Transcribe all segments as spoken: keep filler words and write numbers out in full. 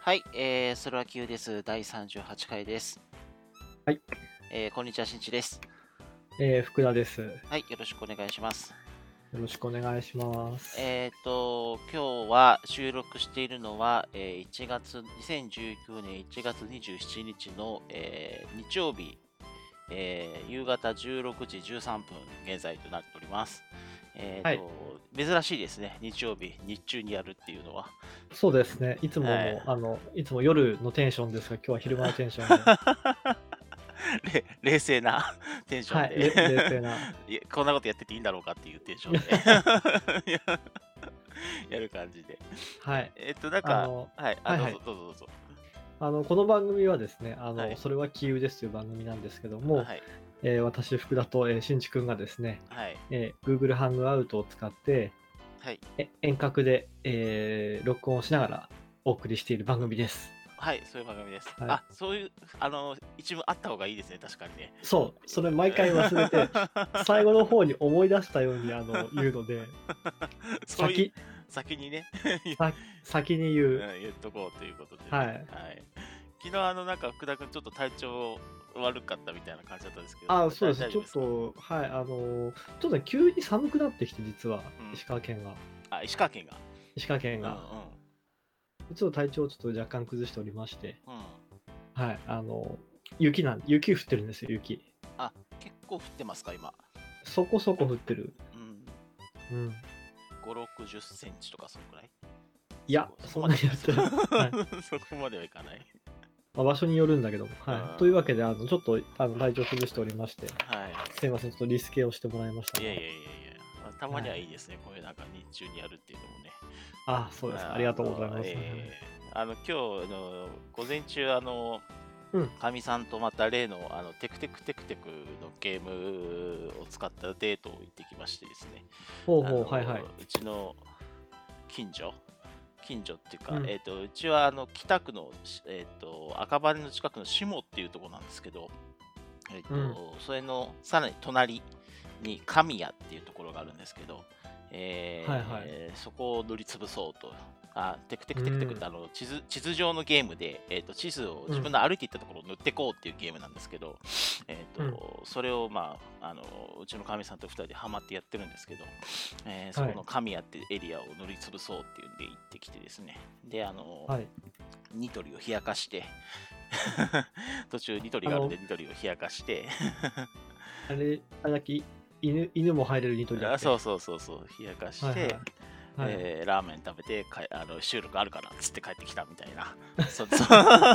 はい、えー、それは Q です。だいさんじゅうはちかいです。 はい。 えー、こんにちは、しんちです。 えー、福田です。よはい、よろしくお願いします。 ろしくお願いします。 えーと、今日は収録しているのは、えー、いちがつ、にせんじゅうきゅうねんいちがつにじゅうしちにちの、えー日曜日、えー夕方じゅうろくじじゅうさんぷん現在となっております。えーはい。 と、珍しいですね、日曜日、日中にやるっていうのは。 そうですね。いつもはい。 の、あの、いつも夜のテンションですが、今日は昼間のテンションで、 れ冷静なテンショはい、 ンでれ冷静な。 いやこんなことやってていいんだろうかっていうテンションでややる感じで。えはい。 えっと、なんか、 あの、 はい、あ、どうぞはいはい。 どうぞどうぞ。 あの、この番組はですね、あの、 はい、 それはキーウですという番組なんですけども、 あはい、 えー私、福田と、えー、しんちくんがですね、 はい、 えー Google ハングアウトを使って、 はい、 え遠隔で、えー録音をしながらお送りしている番組です。 はい、そういう番組です。 はい。 あ、そういう、あの、一部あった方がいいですね、確かにね。 そう、それ毎回忘れて、最後の方に思い出したようにあの言うので、 そういう、 先、 先にねさ先に言う。 うん言っとこうということでね。 はい。 はい。昨日、あの、なんか、福田君、ちょっと体調悪かったみたいな感じだったんですけど、 あ、そうだです。ちょっ大丈夫ですか？ と、はい、あの、ちょっとね、急に寒くなってきて、実は、 うん。 石川県が。 あ、石川県が。 石川県うんうん。 が。ちょっと体調をちょっと若干崩しておりまして、 うん。 はい、あの、雪なん、雪降ってるんですよ、雪。 あ、結構降ってますか、今。 そこそこ降ってる。 うん。 うん。 ご、ろくじゅっセンチとか、そのくらいいや、 そこそこそんまでいかない。 なに降ってない。はい。 そこまではいかない。 まあ、場所によるんだけども、 うん。 はい。というわけで、あの、ちょっと、あの、体調崩しておりまして、 はい。 すいません、ちょっとリスケをしてもらいましたが、 いやいやいやいや、まあたまにははい。 いいですね。こういうなんか日中にやるっていうのもね。 あ、そうですか。ありがあの、 とうございます。 えー、あの、今日、あの、午前中、あの、 うん。 かみさんとまた例の、あの、テクテクテクテクのゲームを使ったデートを行ってきましてですね。あほうほう、はいはの、 い。 うちの近所近所っていうか、 うん。 えっ、と、うちはあの北区の、えっ、と、赤羽の近くの下っていうところなんですけど、えっ、 うん。 と、それのさらに隣に神谷っていうところがあるんですけど、 はいはい。 えーそこを塗りつぶそうと。あ、テクテうクテクテクってん。 あの地図地図上のゲームで、えっ、と、地図をうん。 自分の歩いていったところを塗っていこうっていうゲームなんですけど、えっ、 うん。 と、それをまあ、あの、うちの神さんとふたりでハマってやってるんですけど、えーそはい。 この神谷ってエリアを塗りつぶそうっていうんで行ってきてですね。で、あの、 はい。 ニトリを冷やかして途中ニトリあの、 があるんでニトリを冷やかしてあれ、あれだっけ、犬犬も入れるニトリだっあけ？ そうそうそうそう冷やかして、 はいはい。はい。 えーラーメン食べてかあの収録あるかなっつって帰ってきたみたいなそそ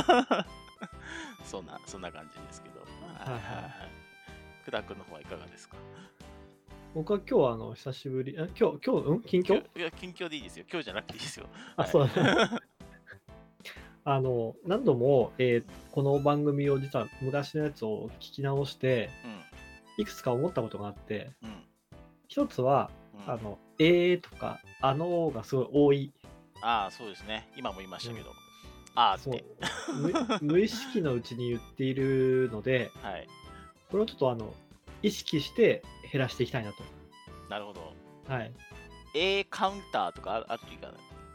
そんなそんな感じですけど、はいはいはい。 はいはい。久田君の方はいかがですか？ 僕は今日はあの、久しぶり、え、今日今日、うん？近況？ 今日いや近況でいいですよ。今日じゃなくていいですよ。 あ、 はい。 そうだ。あの、何度も、えーこの番組を実は昔のやつを聞き直して、いくつか思ったことがあって、 うんうん一つは、 うん。 あの、えーとか、あのーがすごい多い。 ああそうですね。今も言いましうん。 たけど。あーっそて。 う、無無意識のうちに言っているので、 はい。 これをちょっとあの、意識して減らしていきたいなと。 なるほど。 はい。 A カウンターとかあるあるといいかな。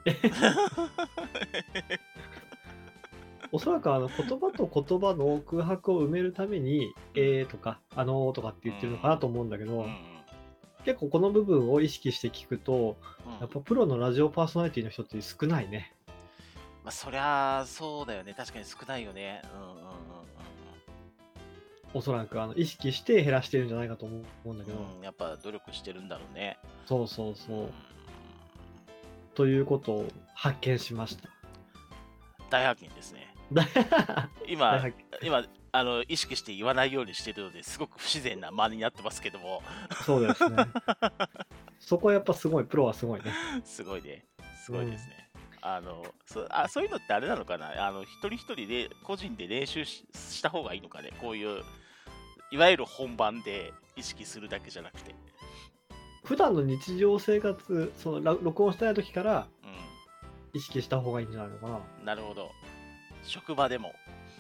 おそらくあの、言葉と言葉の空白を埋めるために、 うん。 えーとか、あのーとかってう言ってるのかなと思うんだけど、 んうんうん結構この部分を意識して聞くと、 うん。 やっぱプロのラジオパーソナリティの人って少ないね。 まあ、そりゃあそうだよね。確かに少ないよね。うんうんうんうんおそらくあの、意識して減らしてるんじゃないかと思うんだけど、 うん。うん、やっぱ努力してるんだろうね。 そうそううん。 そう。ということを発見しました。 大発見ですね。 大今、 発見。 今、あの、意識して言わないようにしてるのですごく不自然な間になってますけども。 そうですね。そこはやっぱすごい、プロはすごいね。 すごいね。すうん。 ごいですね。あの、そあそういうのってあれなのかなあの、一人一人で個人で練習しした方がいいのかねこういう、いわゆる本番で意識するだけじゃなくて。 普段の日常生活、そのら録音してない時からう意識した方がいいんじゃないのかな。 ん。なるほど。職場でも。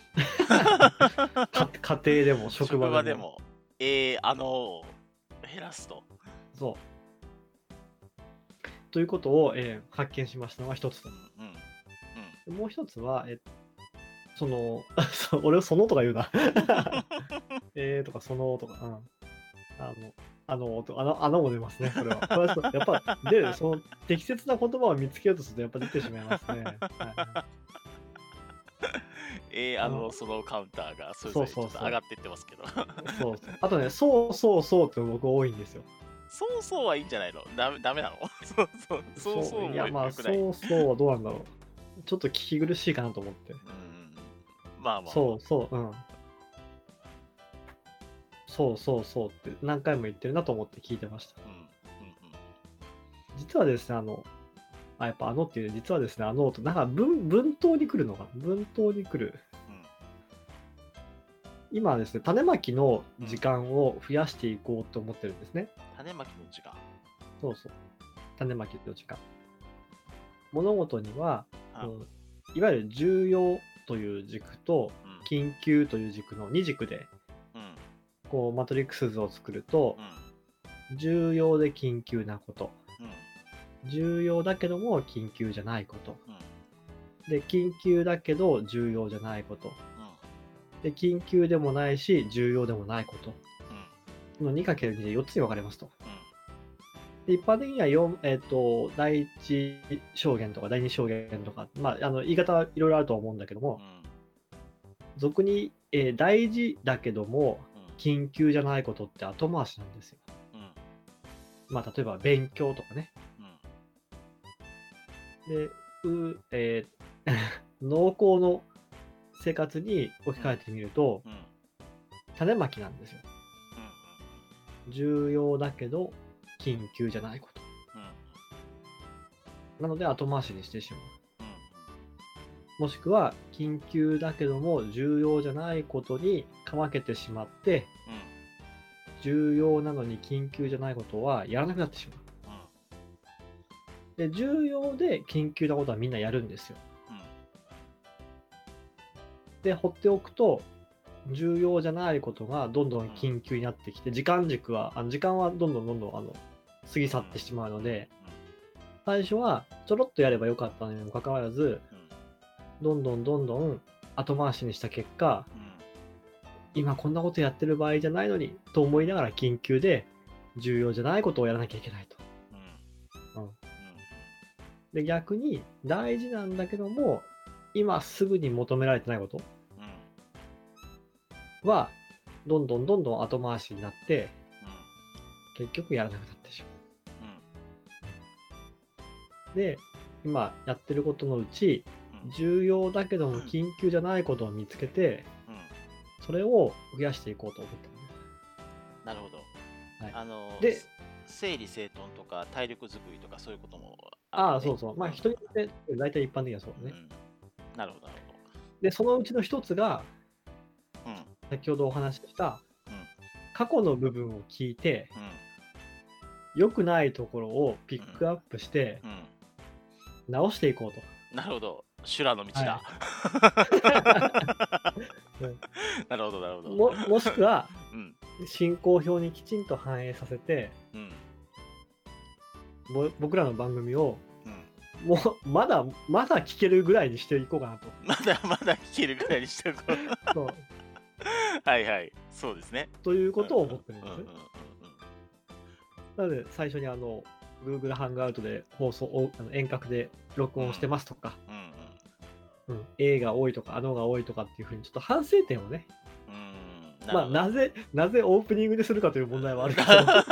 か家庭でも職場でも。 職場でも、えー、あのを減らすと。 そう。ということを、えー発見しましたのが一つと。 うんうんうん。 もう一つは、えその、そう俺はそのとか言うな。えーとかそのとか、うん。あの、あの、とあの、あのも出ますね、これは。これはやっぱ、で、その適切な言葉を見つけようとするとやっぱ出てしまいますね。はいはい。 えー、ああの、 の、そのカウンターがそれぞそうれちょっとそうそう。 上がってってますけど。 そうそう。あとね、そうそうそうって僕多いんですよ。 そうそうはいいんじゃないの？ダメダメなの？そうそう、そうそう、 そうもいや、まあ、 よくない。 そうそうはどうなんだろう。ちょっと聞き苦しいかなと思って。 うん。まあまあまあ。 そうそう、うん。そうそうそうって何回も言ってるなと思って聞いてました。 うん。うんうん。 実はですね、あの、あ、やっぱあのっていう、実はですね、あのと、なんか文文頭に来るのかな文頭に来る。 うん今はですね、種まきのうん。 時間を増やしていこうと思ってるんですね。 種まきの時間。 そうそう。種まきの時間。物事には、 あ、 うんいわゆる重要という軸とうん緊急という軸のに軸で、 うんこう、マトリックス図を作るとう、ん重要で緊急なこと、 うん重要だけども緊急じゃないこと、 うんで、緊急だけど重要じゃないこと、 うんで、緊急でもないし重要でもないことうんの にかけるに でよっつに分かれますと。 うんで一般的にはよん、えっと、第一象限とか第二象限とか、まあ、あの言い方はいろいろあると思うんだけども、俗に、えー大事だけども緊急じゃないことって後回しなんですよ。 うんうんまあ、例えば勉強とかね。 うんで、う、えー農耕の生活に置き換えてみると、 うんうん種まきなんですよ。重要だけど緊急じゃないこと。なので後回しにしてしまう。もしくは緊急だけども重要じゃないことにかまけてしまって、重要なのに緊急じゃないことはやらなくなってしまう。で、重要で緊急なことはみんなやるんですよ。で、放っておくと、重要じゃないことがどんどん緊急になってきて、時間軸は、あの時間はどんどんどんどんあの過ぎ去ってしまうので、最初はちょろっとやればよかったのにもかかわらず、どんどんどんどん後回しにした結果、今こんなことやってる場合じゃないのにと思いながら緊急で重要じゃないことをやらなきゃいけないと。うん、で逆に大事なんだけども今すぐに求められてないことはどんどんどんどん後回しになって結局やらなくなってしまう。で今やってることのうち重要だけども緊急じゃないことを見つけてそれを増やしていこうと思ってるんです。 なるほど。 はい、 あので整理整頓とか体力づくりとかそういうこともある、ね、ああそうそう。まあ人によって大体一般的にはそうだね。 うん、なるほどなるほど。 でそのうちの一つが、 うん、 先ほどお話しした、 うん、 過去の部分を聞いて、 うん、 良くないところをピックアップして、うんうん、直していこうと。 なるほど。修羅の道だ。 はいうん、 なるほどなるほど。 も, もしくは、 うん、 進行表にきちんと反映させて、うん、僕らの番組を、うん、もうまだまだ聞けるぐらいにしていこうかなと。 まだまだ聞けるぐらいにしていこう。そうはいはい、そうですね。 ということを思ってるんですね。なので最初にあの Google ハンガーアウトで放送をあの遠隔で録音してますとか、うんうんうん、A が多いとかあのが多いとかっていうふうにちょっと反省点をね、うん、まあなぜなぜオープニングでするかという問題はあるけど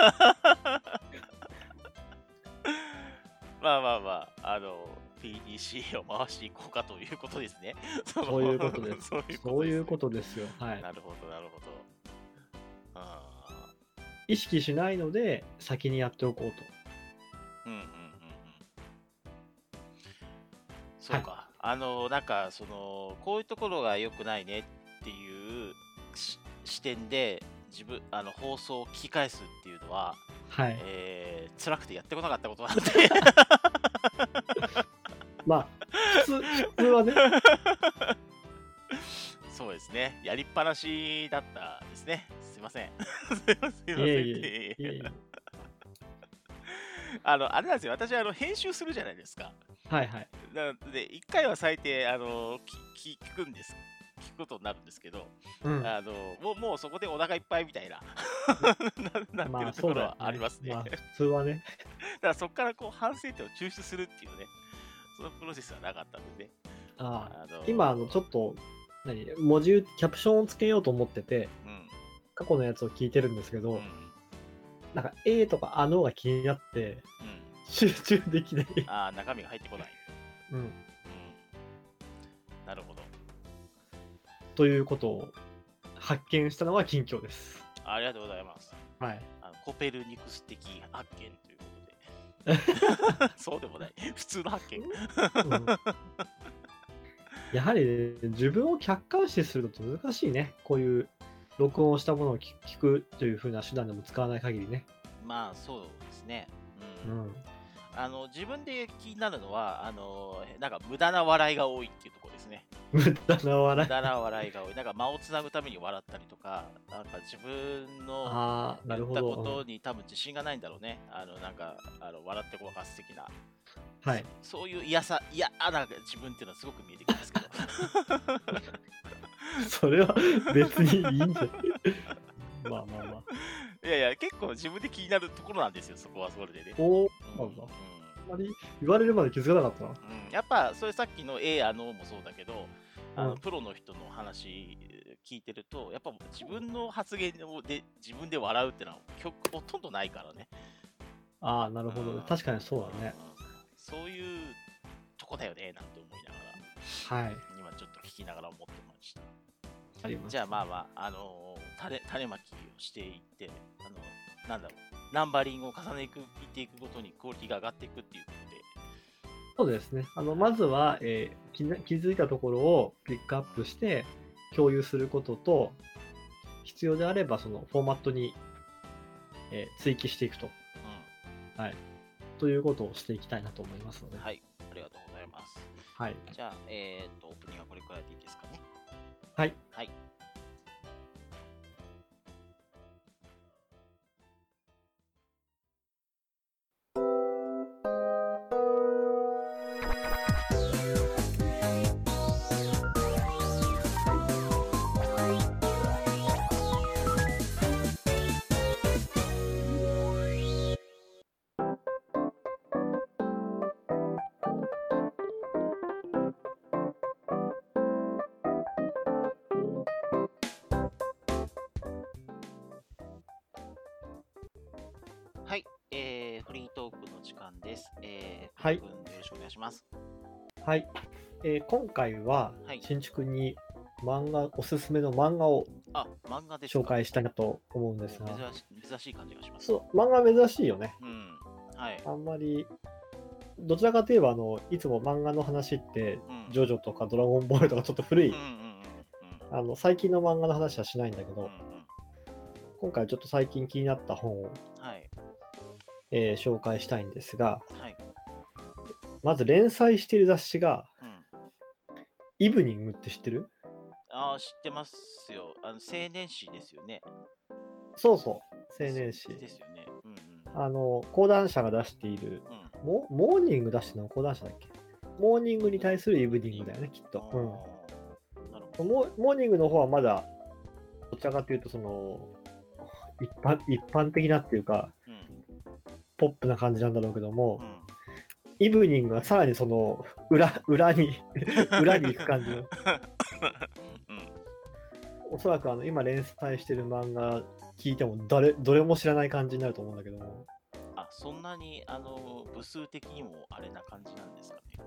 まあまあまああの ピーディーシー を回していこうかということですね。 そういうことです。そういうことですよ。はい。 なるほどなるほど。あ意識しないので先にやっておこうと。うんうんうんうん。 そうか。はい、あのなんかそのこういうところが良くないねっていう視点で自分あの放送を聞き返すっていうのは、 はいえー、辛くてやってこなかったことなんでまあ普通普通はねそうですねやりっぱなしだったですねすいませんすいませんいえいえいえあのあれなんですよ私あの編集するじゃないですかはいはいなので、一回は最低、あの、き聞くんです。聞くことになるんですけど、 うん。 あの、もう、もうそこでお腹いっぱいみたいな、な、なってまあるところはそうだよね。 ありますね。 まあだか普通はね。 らそこからこう反省点を抽出するっていうね、そのプロセスはなかったのでね。 ああ、 あの今あのちょっと、何、文字、キャプションをつけようと思ってて、 うん。 過去のやつを聞いてるんですけど、 うん。 なんか A とかあのが気になってうん。 集中できない。 ああ、中身が入ってこない。 うん。 うん。なるほど。 ということを発見したのは近況です。 ありがとうございます。 はい。 あのコペルニクス的発見ということで。そうでもない。普通の発見。 うんやはり、ね、自分を客観視するのって難しいね。こういう録音したものを聞聞くという風な手段でも使わない限りね。 まあそうですね。う。 うんん。 あの自分で気になるのは、あのなんか無駄な笑いが多いっていうところですね。 無駄な無笑い。 駄な笑いが多い。なんか間をつなぐために笑ったりとか、なんか自分のああ、な言ったるほど。 ことに多分自信がないんだろうね。あのなんかあの笑ってごまかす的な。 はい。 そういう嫌さ、嫌な自分っていうのはすごく見えてきますけど。 それは別にいいんじゃないまあまあまあ。 いやいや、結構自分で気になるところなんですよ、そこはそれでね。 おお、 うんなんだ。 うんあんまり言われるまで気づかなかったな。 うん、やっぱそれさっきの A あのもそうだけど、あのうんプロの人の話聞いてると、やっぱ自分の発言をで自分で笑うってのは極ほとんどないからね。 ああ、なるほど。 うん確かにそうだね。 うんそういうとこだよねなんて思いながら、 はい。 今ちょっと聞きながら思ってました。 あります。 じゃあまあまあ、あのー種種まきをしていって、あのなんだろう、ナンバリングを重ねていっていくごとにクオリティが上がっていくっていうことで、 そうですね。あの、まずは、えー気な気づいたところをピックアップして共有することと、必要であればそのフォーマットに、えー追記していくと。はい。ということをしていきたいなと思いますので。 うん、はい、ありがとうございます。 はい。 じゃあ、えっ、と、オープニングはこれくらいでいいですかね。 はい。 はい。はい、えー、フリートークの時間です。えー、 はい福君よろしくお願いします。 はい。えー今回ははい、 新築に漫画、おすすめの漫画をあ、漫画ですか。 紹介したいなと思うんですが。 珍し珍しい感じがします。 そう、漫画珍しいよね。 うん。はい。 あんまり、どちらかといえば、あの、いつも漫画の話って、 うんジョジョとかドラゴンボールとかちょっと古い、 うんうんうんうんあの、最近の漫画の話はしないんだけど、 うんうん今回ちょっと最近気になった本を、 はいえー紹介したいんですが、 はい。 まず連載している雑誌が、 うん。 イブニングって知ってる？ ああ、知ってますよ。あの青年誌ですよね。 そうそう、青年誌。 ですよね。うんうん。 あの、講談社が出している、 うん。 モモーニング出してるの講談社だっけ？モーニングに対するイブニングだよね、きっと。うん。 あーなるほど。 モモーニングの方はまだ、どちらかというと、その、一般一般的なっていうか、 うんポップな感じなんだろうけども、 うん。 イブニングはさらにその、裏、裏に、裏に行く感じの、 うんおそらくあの、今連載してる漫画聞いても誰、どれも知らない感じになると思うんだけども、 あ、そんなにあの部数的にもあれな感じなんですかね。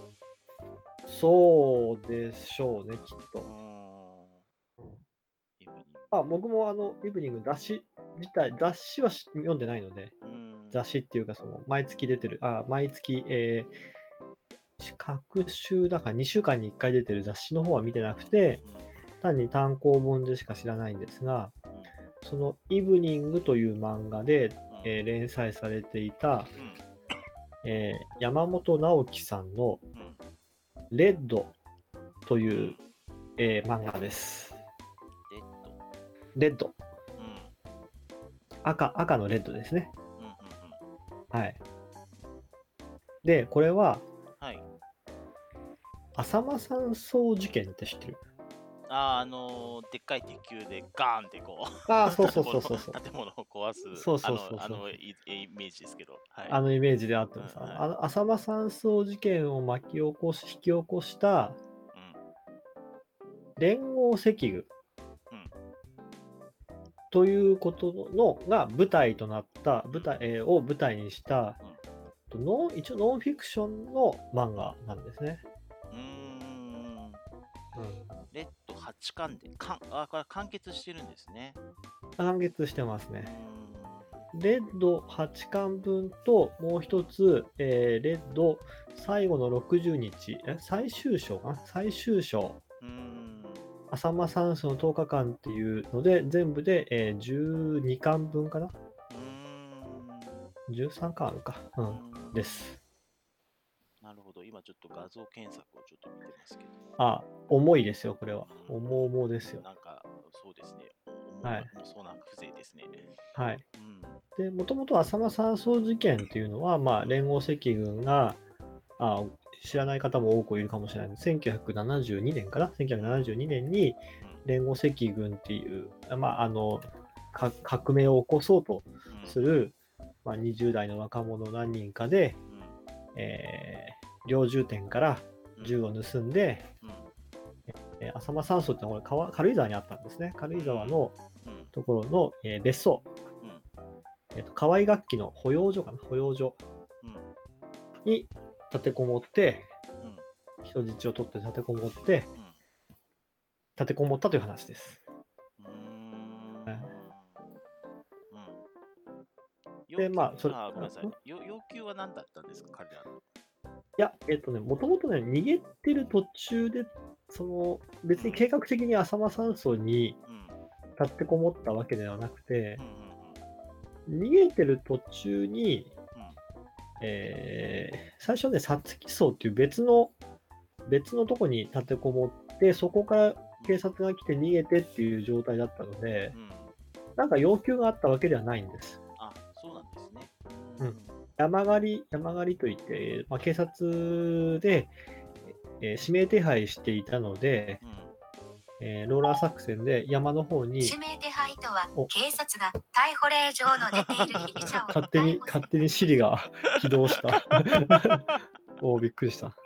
そうでしょうね、きっうーと。 ん。 うんイブニング。 まあ、僕もあの、イブニング雑誌自体、雑誌はし読んでないので、 うーん。 雑誌っていうか、その、毎月出てる、あ、毎月、えー、各週だからにしゅうかんにいっかい出てる雑誌の方は見てなくて、単に単行本でしか知らないんですが、そのイブニングという漫画で、えー連載されていた、 うんうんえー山本直樹さんのうんレッドという、えー漫画です。 レッド。 レッド。 うん赤、赤のレッドですね。 うんうんうん。 はい。で、これは、 はい。 浅間山荘事件って知ってる？ あー、あのーでっかい鉄球でガーンってこう、 ああ、そうそう建物そうそうそう。 建物を壊す、 そうあの、 そうそうそう。 あのイイメージですけど、はい。 あのイメージであってうん、 もさ、 はい。 あの浅間山荘事件を巻き起こし、引き起こしたうん、 連合赤軍うん、 ということのが舞台となった舞台、えーを舞台にしたノン一応ノンフィクションの漫画なんですね。 うーん。 うん、 レッドはちかんで、かんあ、これ完結してるんですね。 完結してますうーね。 ん。 レッドはちかんぶんともう一つ、えーレッド最後のろくじゅうにち、え最終章かな最終章。 うーん。 浅間山荘のとおかかんっていうので、全部で、えーじゅうにかんぶんかなうーん。 じゅうさんかんあるか。う。 うんーんです。 なるほど。今ちょっと画像検索をちょっと見てますけど。 あ、重いですよ、これは。 うん重々ですよ。 なんか、そうですね。 はい重もそうな風情ですね。 はい。 うん。 で、もともと浅間山荘事件っていうのは、まあ、連合赤軍が、あ知らない方も多くいるかもしれない。せんきゅうひゃくななじゅうにねんかな ?せんきゅうひゃくななじゅうにねんに連合赤軍っていう、まあ、あの、か革命を起こそうとする、まあ、にじゅう代の若者何人かで、 うん。 えー猟銃店から銃を盗んで、 うん。 えー浅間山荘ってのはこれ川軽井沢にあったんですね。軽井沢のうん。 ところの、えー別荘、 うん。 えーと、河合楽器の保養所かな保養所うん。 に立てこもって、 うん。 人質を取って立てこもって、 うん。 立てこもったという話です。 うーん。 はいうん。 で、まあ、それ、 あ、ごめんなさいん。い要要求は何だったんですか、彼らの。 や、えっとね、もともとね、逃げてる途中で、その、別に計画的に浅間山荘にうん。 立てこもったわけではなくてうん。うん。 逃げてる途中に、 うん。 えー最初ね、さつき荘っていう別の、別のとこに立てこもって、そこから警察が来て逃げてっていう状態だったので、 うん。 なんか要求があったわけではないんです。 あ、そうなんですね。 うん山狩り、山狩りといって、まあ、警察で、えー指名手配していたので、 うん。 えーローラー作戦で山の方に指名手配とはお警察が逮捕令状の出ている被疑者を勝手に、 逮捕する勝手にシリが起動した。おーびっくりした。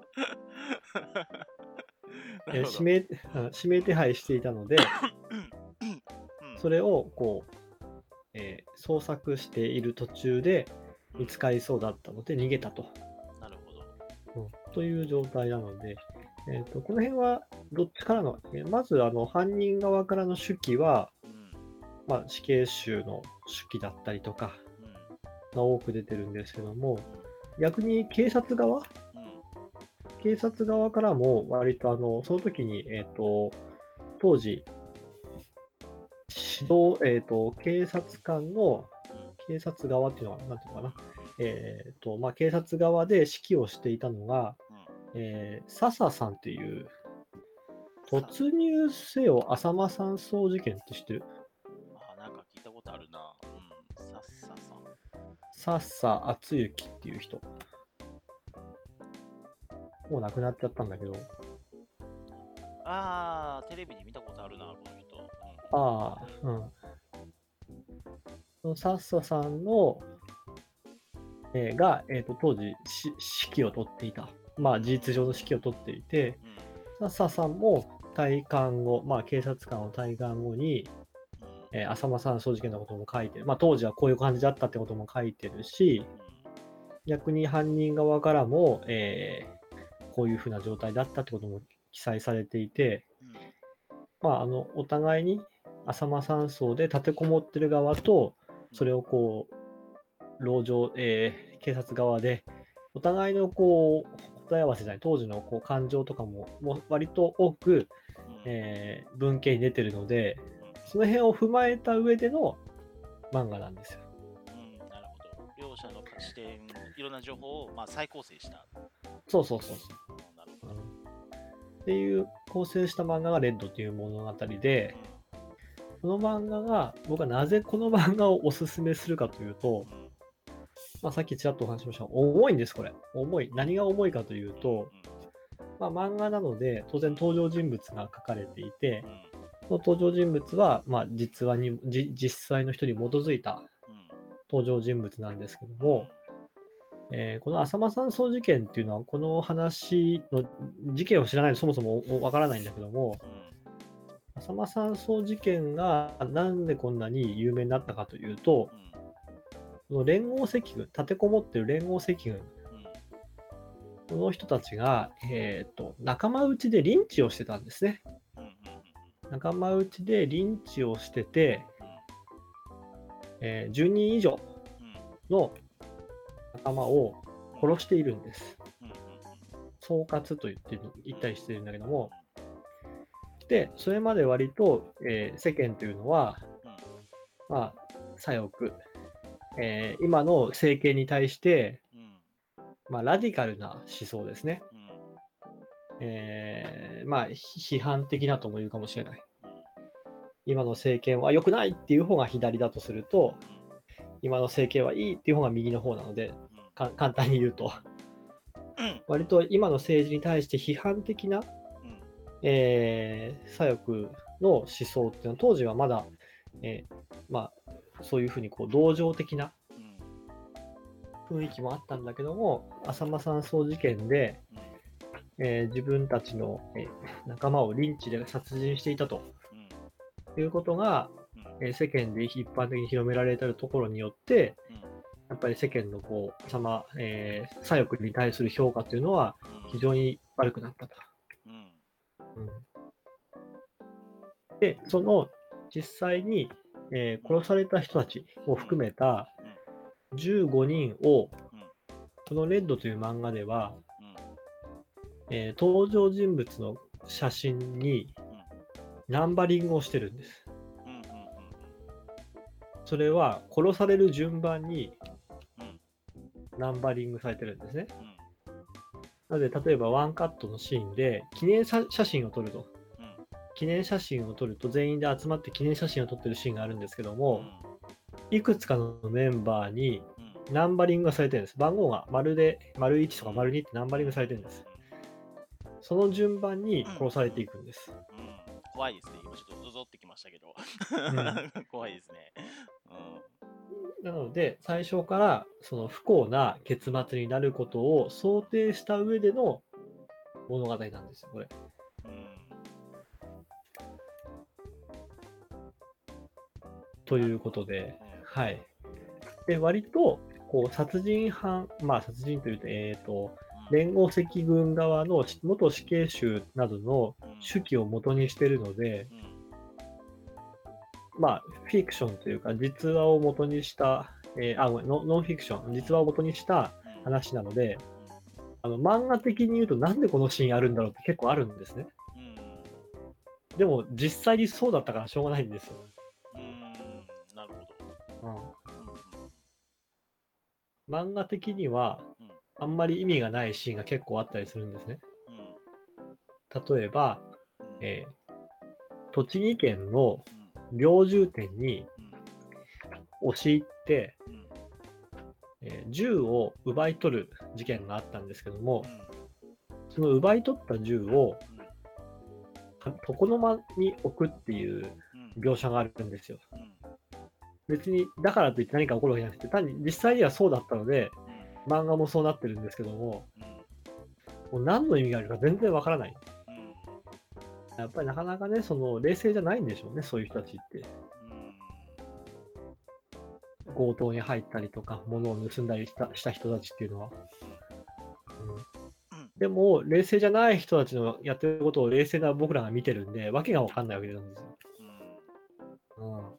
なるほど。 えー指名、うん指名手配していたので、 うんそれをこう、えー捜索している途中で見つかりそうだったので逃げたと、 なるほど。 うんという状態なので、えーと、この辺はどっちからの、えーまずあの犯人側からの手記は、 うん。 まあ、死刑囚の手記だったりとかうん。 が多く出てるんですけども、逆に警察側うん。 警察側からも割とあのその時に、えーと当時指導、えーと警察官の警察側っていうのは何ていうのかな、えーとまあ、警察側で指揮をしていたのが、 うん。 えー、笹さんっていう突入せよ浅間山荘事件って知ってる？ あ、なんか聞いたことあるな。うん。さっささん。 笹敦之っていう人。もう亡くなっちゃったんだけど。 ああ、テレビで見たことあるな、この人。うん。 ああ、うん。その笹さんの、えーが、えーと当時し指揮を取っていた。まあ事実上の指揮を取っていて、 うん。 笹さんも退官後、まあ警察官を退官後に、 うん。 えー浅間山荘事件のことも書いてる。まあ当時はこういう感じだったってことも書いてるし、逆に犯人側からも、えーこういうふうな状態だったってことも記載されていて、 うん。 まああの、お互いに浅間山荘で立てこもってる側と、それをこう、籠城、えー警察側で、お互いのこう、答え合わせじゃない、当時のこう感情とかも、もう割と多く、 うん。 えー文献に出てるので、その辺を踏まえた上での漫画なんですよ。 うん。なるほど。両者の視点、いろんな情報を、まあ、再構成した。 そうそうそうそう。 うんなるほど。 うんっていう構成した漫画がレッドという物語で、この漫画が、僕はなぜこの漫画をおすすめするかというと、 うん。うん。 まあ、さっきちらっとお話ししました。重いんです、これ。重い。何が重いかというと、 まあ、漫画なので当然登場人物が書かれていて、 うんその登場人物は、まあ、実話にじ実際の人に基づいたうん登場人物なんですけども、えーこの浅間山荘事件っていうのは、この話の事件を知らないとそもそもわからないんだけども、 うん浅間山荘事件がなんでこんなに有名になったかというと、 うんこの連合赤軍、立てこもってる連合赤軍、 うんこの人たちが、えーと仲間内でリンチをしてたんですね。 うんうん仲間内でリンチをしてて、えーじゅうにん以上うんの仲間を殺しているんです。 うんうん総括と言って言ったりしてるんだけども、で、それまで割と、えー世間というのは、まあ、左翼、えー今の政権に対して、 うんまあ、ラディカルな思想ですね。 うんえーまあ、批判的なとも言うかもしれない。今の政権は良くないっていう方が左だとすると、今の政権はいいっていう方が右の方なので、か簡単に言うと、 うん割と今の政治に対して批判的な、 うんえー左翼の思想っていうのは当時はまだ、えーまあ、そういうふうにこう同情的なうん雰囲気もあったんだけども、浅間山荘事件で、えー自分たちの、えー仲間をリンチで殺人していたとうんいうことが、 うんえー世間で一般的に広められているところによって、 うんやっぱり世間のこう、浅間、えー左翼に対する評価というのは非常に悪くなったと。 うんうんで、その実際に、えー殺された人たちを含めたじゅうごにんを、このレッドという漫画では、えー登場人物の写真にナンバリングをしてるんです。 うんうんうんそれは殺される順番にうんナンバリングされてるんですね。 うんなので、例えばワンカットのシーンで記念写写真を撮ると。 うん記念写真を撮ると全員で集まって記念写真を撮ってるシーンがあるんですけどうも、 んいくつかのメンバーにうんナンバリングがされてるんです。番号が丸で、丸いちとか丸にってナンバリングされてるんです。その順番に殺されていくんです。 うん怖いですね。今ちょっとゾゾってきましたけど。 ん怖いですね。 なので、最初からその不幸な結末になることを想定した上での物語なんですよ、これ。 うんうんということで、 うんはい。で、割と、こう、殺人犯、まあ、殺人というと、えっと、連合赤軍側の元死刑囚などの手記を元にしているので、 うんまあ、フィクションというか、実話を元にした、えーあ、ごめんノンノンフィクション、実話を元にしたうん話なので、あの漫画的に言うと、なんでこのシーンあるんだろうって結構あるんですね。 うんでも、実際にそうだったからしょうがないんですよ。 うんなるほど。 うん、 うん漫画的には、 うんあんまり意味がないシーンが結構あったりするんですね。 うん例えば、 うんえー栃木県のうん猟銃店にうん押し入って、 うんえー銃を奪い取る事件があったんですけども、 うんその奪い取った銃をうん床の間に置くっていううん描写があるんですよ。 うん別にだからといって何か起こるわけじゃなくて、単に実際にはそうだったので、漫画もそうなってるんですけども、 うんもう何の意味があるか全然わからない。 うんやっぱりなかなかね、その冷静じゃないんでしょうね、そういう人たちって。 うん強盗に入ったりとか、物を盗んだりしたした人たちっていうのは。うん、でも、冷静じゃない人たちのやってることを冷静な僕らが見てるんで、わけがわかんないわけなんですよ。 うんうん、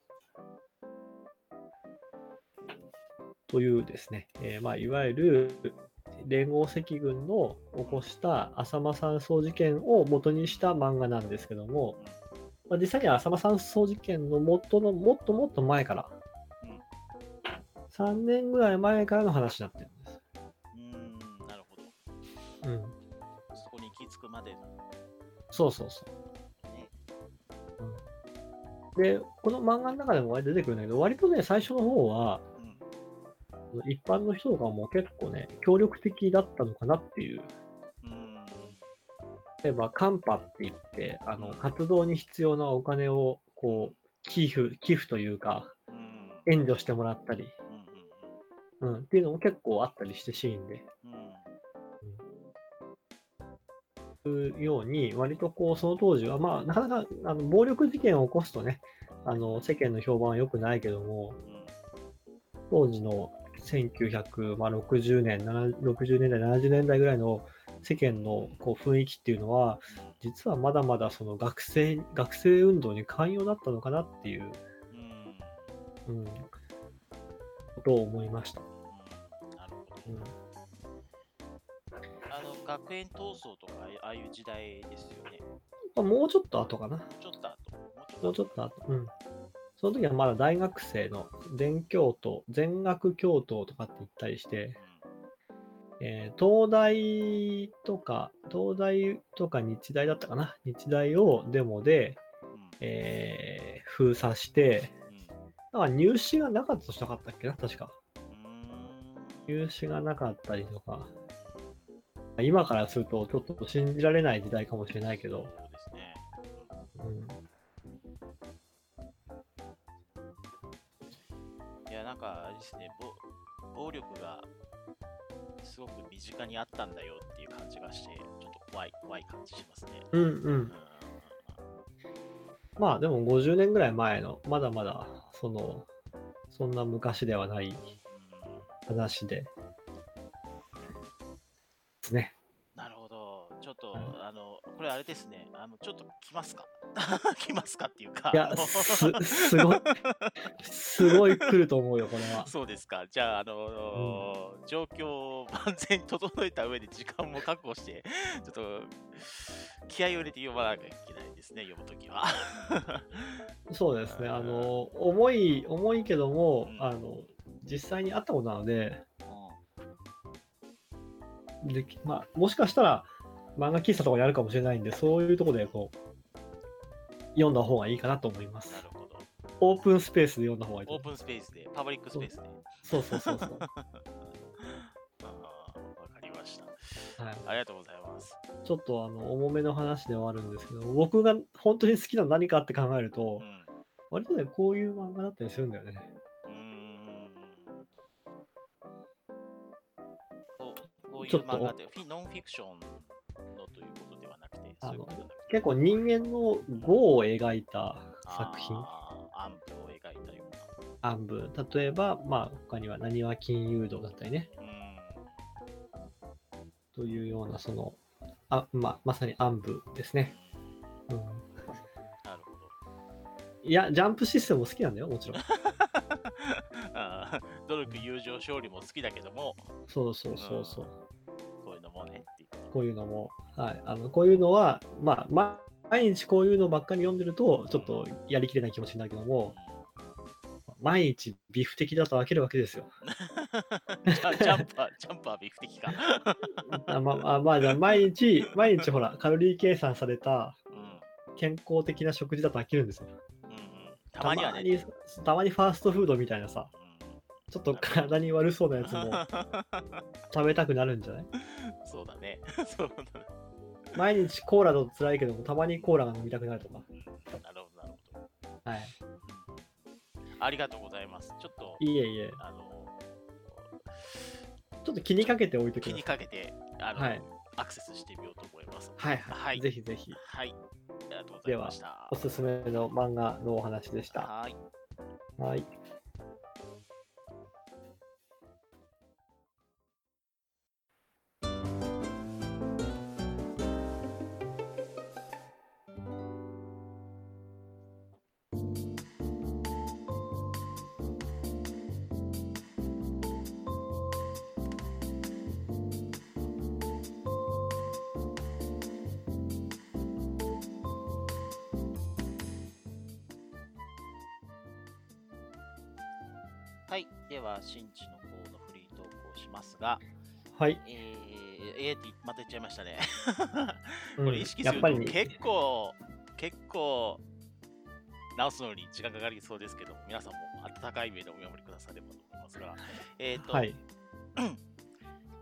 というですね、えーまあ、いわゆる連合赤軍の起こした浅間山荘事件を元にした漫画なんですけども、まあ、実際には浅間山荘事件の元のもっともっと前から、さんねんぐらい前からの話になってるんです。 うんなるほど。 うん。 そこに行き着くまでのそうそうそう。 ね。 うん、で、この漫画の中でも出てくるんだけど、割とね、最初の方は、 うん一般の人とかも結構ね、協力的だったのかなっていう。 うん例えば、カンパって言って、あの、活動に必要なお金を、こう、寄付、寄付というか、 うん。 援助してもらったり、 うんうんうん、っていうのも結構あったりしてシーンで。 うん。うんいうように、割とこう、その当時は、まあ、なかなか、あの、暴力事件を起こすとね、あの、世間の評判は良くないけども、 うん当時のせんきゅうひゃくろくじゅうねん、ななろくじゅうねんだい、ななじゅうねんだいぐらいの世間のこう雰囲気っていうのは、実はまだまだその学生、学生運動に寛容だったのかなっていう、 うんうん、ことを思いました。 うん。なるほど。 うんあの、学園闘争とか、ああいうああいう時代ですよね。 まあもうちょっと後かな。 ちょっと後。もうちょっともうちょっと後。うん。その時はまだ大学生の全教頭、全学教頭とかって言ったりして、えー東大とか、東大とか日大だったかな。日大をデモで、 うん。うん。 えー封鎖して、 うん。 なんか入試がなかったとしなかったっけな、確か。 うーん。 入試がなかったりとか、今からするとちょっと信じられない時代かもしれないけど、 そうですね。 うん、 いや、なんか、あれですね、暴暴力がすごく身近にあったんだよっていう感じがして、ちょっと怖い、怖い感じしますね。 うん、ううんん。まあでもごじゅうねんぐらい前の、まだまだ、その、そんな昔ではない話で、ですね。 なるほど。ちょっと、 はいあの、これあれですね。あの、ちょっと来ますか来ますかっていうか。 いや、 あのす、すごい、すごい来ると思うよ、これは。 そうですか。じゃあ、あのー状況を万全に整えた上で時間も確保して、ちょっと気合を入れて読まなきゃいけないですね、読むときは。 そうですね。あの、重い、重いけども、 うんあの、実際にあったことなので、で、まあ、もしかしたら漫画喫茶とかにあるかもしれないんで、そういうところでこう、読んだ方がいいかなと思いまなする。ほど。 オープンスペースで読んだ方がいいと思う。 オープンスペースで、パブリックスペースで。 そうそうそうそう。 あーわかりました。 はい、 ありがとうございます。 ちょっとあの重めの話ではあるんですけど、僕が本当に好きな何かって考えると、 うん。 割とね、こういう漫画だったりするんだよね。 うーん。こうこういちょっとう漫画って、フィノンフィクションのということではなくて、そういうことではなくて。 結構人間の業を描いた作品、 あー暗部を描いたよ暗部。例えば、まあ、他にはなにわ金融道だったりね、 うな。うん。 というような、その、あまあ、まさに暗部ですね。うん、 なるほど。 いや、ジャンプシステムも好きなんだよ、もちろん。 あー努力、友情、勝利も好きだけども、 そうそうそうそう。 こういうのもねっていうこと。 こういうのも、はい、あのこういうのは、まあ、ま毎日こういうのばっかり読んでると、ちょっとやりきれない気持ちになるけども、毎日ビフ的だと飽きるわけですよ。 ジャジャンプは、ジャンプはビフ的か。 あまあ、まあ、じゃあ毎日、毎日ほら、カロリー計算されたうん。 健康的な食事だと飽きるんですよ。 うんうん。たまにはね。 たまに、たまにファーストフードみたいなさ、 うん、 ちょっと体に悪そうなやつも食べたくなるんじゃない？ そうだね。そうだね。 毎日コーラだと辛いけども、たまにコーラが飲みたくなるとか。 うんなるほど、なるほど。 はい。 ありがとうございます。ちょっと、 いえいえ、 あの、 ちょっと気にかけておいてください。 気にかけて、あの、 はいアクセスしてみようと思います。 はいはい。 はいぜひぜひ。 はい。ありがとうございました。 おすすめの漫画のお話でした。 はい。 はい。 はい。では、新地の方のフリートークをしますが、 はい。 えー、えーってまた言っちゃいましたね。 うんこれ意識するとやっぱり結構、結構、直すのに時間かかりそうですけど、皆さんも温かい目でお見守りくださればと思いますが、えっ、と、 はい。 えっと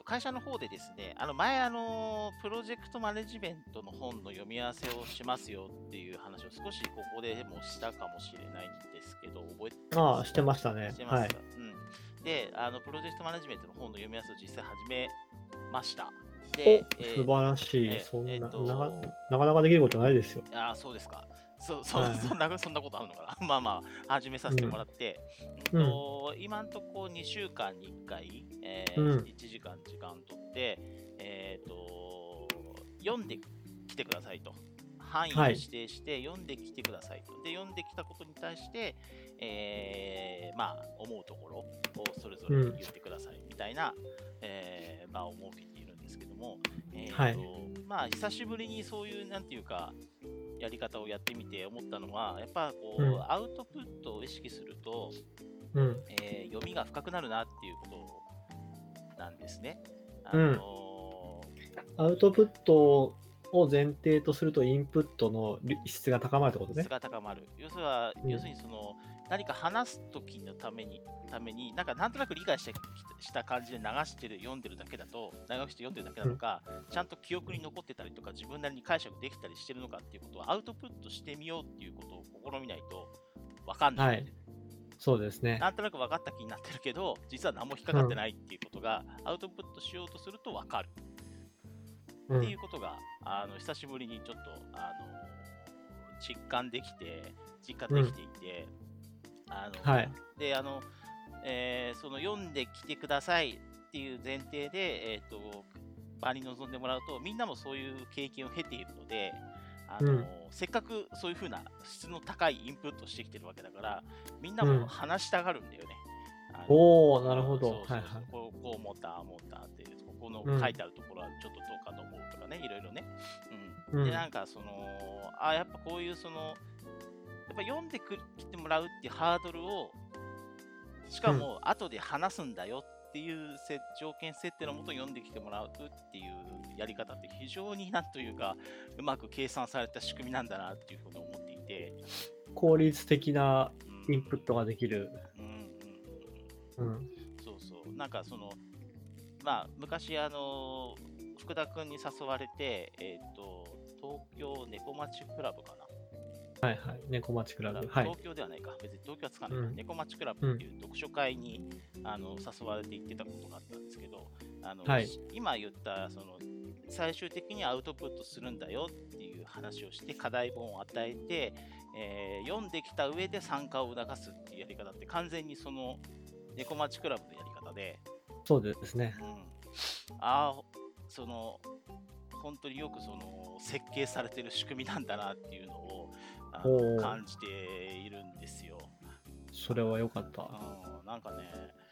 会社の方でですね、あの前、あのプロジェクトマネジメントの本の読み合わせをしますよっていう話を少しここでもしたかもしれないんですけど、覚えてますか？ ああ、してましたね。 してますか、 はい。 うん。で、あのプロジェクトマネジメントの本の読み合わせを実際始めました。 お、 で、えー素晴らしい。 えーそんな、 えーとなかなかなかできることないですよ。 ああ、そうですか。そそはいそんなそんなことあるのかな。まあまあ、始めさせてもらって、 うんうんと今んとこにしゅうかんにいっかい、えーうんいちじかん時間取って、えー、と読んできてくださいと。範囲をはい指定して読んできてくださいと。で、読んできたことに対して、えーまあ、思うところをそれぞれ言ってくださいみたいな、えーまあ、思うけているんですけども、えーとはいまあ、久しぶりにそういう、なんていうか、やり方をやってみて思ったのは、やっぱこう、 うんアウトプットを意識すると、 うん。 えー読みが深くなるなっていうことなんですね。あうんのアウトプットを前提とすると、インプットの質が高まるってことね質。が高まる。要するは、 うん要するにその何か話すときのために、ためになんかなんとなく理解してした感じで流してる、読んでるだけだと、長くして読んでるだけなのか、ちゃんと記憶に残ってたりとか、自分なりに解釈できたりしてるのかっていうことをアウトプットしてみようっていうことを試みないと分かんない。 はいそうですね。 なんとなく分かった気になってるけど、実は何も引っかかってないっていうことが、アウトプットしようとすると分かるうっていうんことが、あの久しぶりにちょっとあの実感できて、実感できていて、あのはいであの、えーその読んできてくださいっていう前提で、えー、と場に臨んでもらうと、みんなもそういう経験を経ているので、あのうんせっかくそういう風な質の高いインプットをしてきてるわけだから、みんなも話したがるんだよね。あのおおなるほど。 そうそうそうはいはい。 こうこう思った、ああ思ったっていう、ここのうん書いてあるところはちょっとどうかと思うとかね、いろいろね。うんうんで、なんかその、あやっぱこういうその、やっぱ読んでくきてもらうっていうハードルを、しかも後で話すんだよっていうせ条件設定のもと読んできてもらうっていうやり方って非常になんというか、うまく計算された仕組みなんだなっていうふうに思っていて、 効率的なうんインプットができる。 うんうんうんうん。 そうそう、なんかその、まあ、昔、あの、福田君に誘われて、えっ、と、東京猫町クラブかな。 はいはい。猫町クラブ。はい。 東京ではないか、別に東京はつかないか、 うん猫町クラブっていう読書会に、あの誘われて行ってたことがあったんですけど、あのはい今言ったその最終的にアウトプットするんだよっていう話をして、課題本を与えて、えー読んできた上で参加を促すっていうやり方って完全にその猫町クラブのやり方で、 そうですね。 うん、ああ、その本当によくその設計されてる仕組みなんだなっていうのをあのおー感じているんですよ。 それは良かった。 うん、なんかね、